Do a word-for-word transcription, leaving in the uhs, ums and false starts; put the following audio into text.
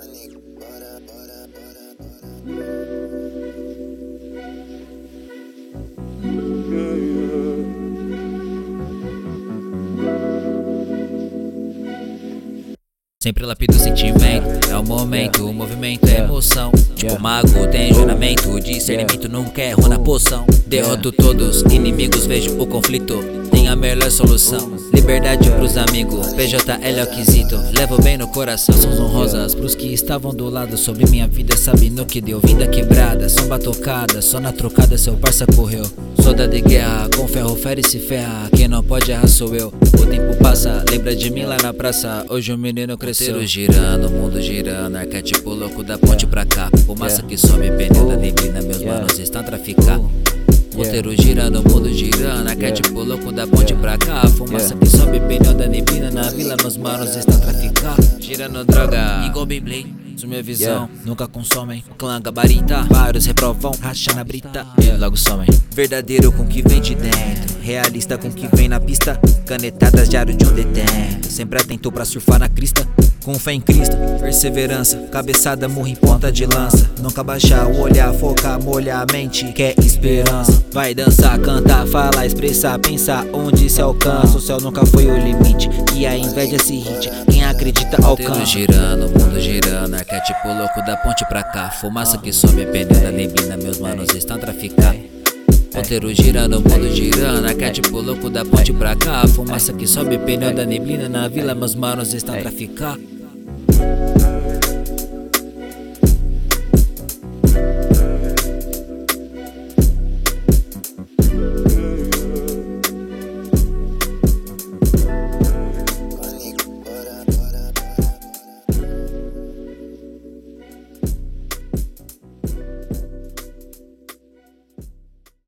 Sempre lapido o sentimento, é o momento, o movimento é emoção. Tipo mago, tem juramento, discernimento nunca erro na poção. Derroto todos, inimigos, vejo o conflito, tenho a melhor solução. Liberdade pros amigos, P J L é o quesito, levo bem no coração. São honrosas pros que estavam do lado, sobre minha vida sabe no que deu. Vida quebrada, são batucada, só na trocada seu parça correu. Soldado de guerra, com ferro fere e se ferra, quem não pode errar sou eu. O tempo passa, lembra de mim lá na praça, hoje o menino cresceu. Roteiro girando, o mundo girando, arquétipo louco da ponte pra cá. Fumaça que sobe, pneu da neblina, meus manos estão a traficar. Roteiro girando, o mundo girando, arquétipo louco da ponte pra cá. Fumaça que sobe, pneu da neblina, na vila meus manos estão a traficar. Girando droga, igual Beyblade, minha visão, nunca consomem. Clã gabarita, vários reprovam, racha na brita e logo somem. Verdadeiro com o que vem de dentro, realista com o que vem na pista. Canetadas diário de um detento, sempre atento pra surfar na crista. Com fé em Cristo, perseverança, cabeçada murra em ponta de lança. Nunca baixar o olhar, focar, molhar a mente, quer esperança. Vai dançar, cantar, falar, expressar, pensar onde se alcança. O céu nunca foi o limite, e a inveja se hit, quem acredita alcança. Roteiro girando, o mundo girando, arquétipo louco da ponte pra cá. Fumaça que sobe, pneu da neblina, meus manos estão a traficar. Roteiro girando, o mundo girando, arquétipo louco da ponte pra cá. Fumaça que sobe, pneu da neblina, na vila meus manos estão a traficar.